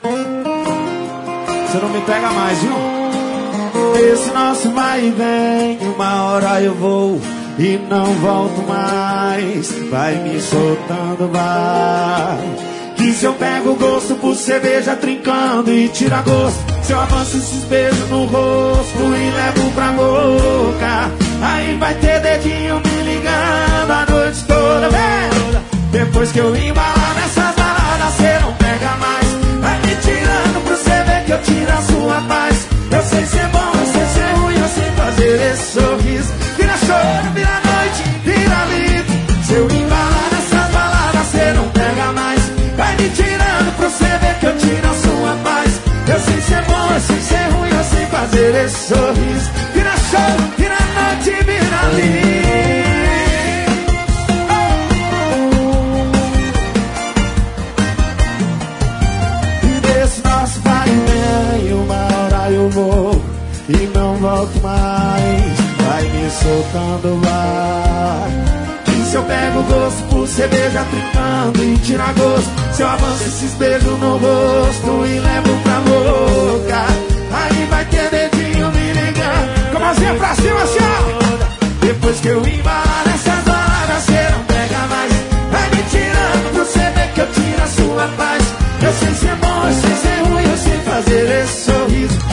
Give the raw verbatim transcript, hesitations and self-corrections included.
Você não me pega mais, viu? Esse nosso vai e vem, uma hora eu vou e não volto mais. Vai me soltando, vai. Que se eu pego gosto por cerveja trincando e tira gosto, se eu avanço esses beijos no rosto e levo pra boca, aí vai ter dedinho me ligando a noite toda, velho. Depois que eu embalar nessas baladas, cê não pega mais. Vai me tirando pra você ver que eu tiro a sua paz. Eu sei ser bom, eu sei ser ruim, eu sei fazer esse sorriso. Vira choro, vira noite, vira livro. Se eu embalar nessas baladas, cê não pega mais. Vai me tirando pra você ver que eu tiro a sua paz. Eu sei ser bom, eu sei ser ruim, eu sei fazer esse sorriso. Vira choro, vira noite, vira livro. Eu vou e não volto mais. Vai me soltando, vai. E se eu pego gosto por cerveja trincando e tira gosto, se eu avanço esses beijos no rosto e levo pra boca, aí vai ter dedinho me ligando com a mãozinha pra cima, assim, ó. Depois que eu embalar nessas baladas, cê não pega mais. Vai me tirando pra você ver que eu tiro a sua paz. Eu sei ser bom, eu sei ser ruim, eu sei fazer esse sorriso.